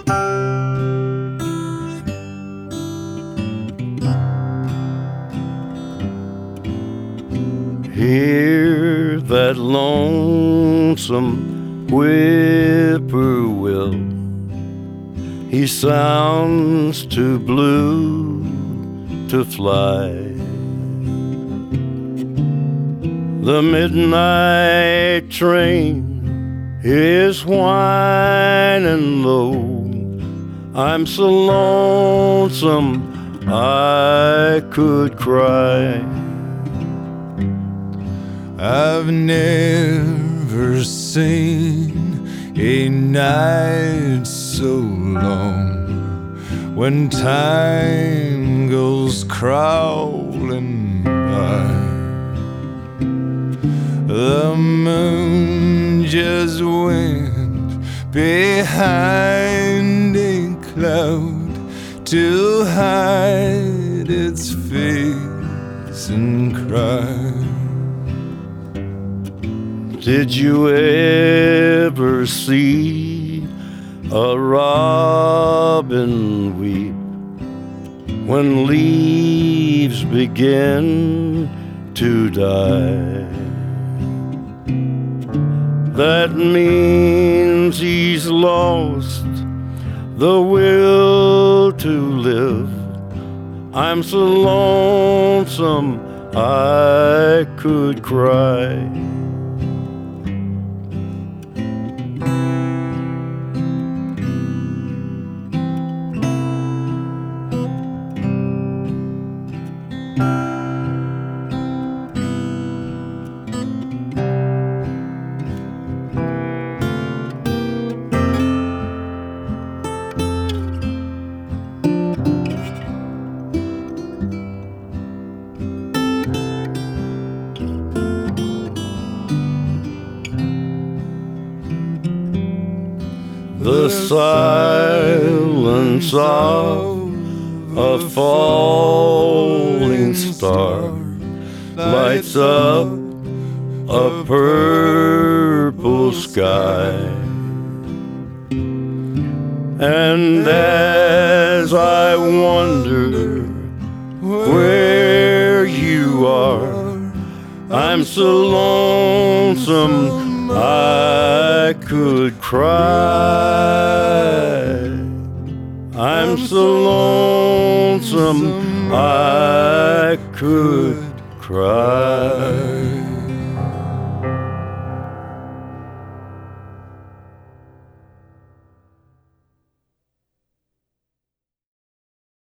Hear that lonesome whippoorwill. He sounds too blue to fly. The midnight train is whining low. I'm so lonesome I could cry. I've never seen a night so long when time goes crawling by. The moon just went behind a cloud to hide its face and cry. Did you ever see a robin weep when leaves begin to die? That means he's lost the will to live. I'm so lonesome I could cry. The silence of a falling star lights up a purple sky. And as I wonder where you are, I'm so lonesome I could cry. I'm so lonesome I could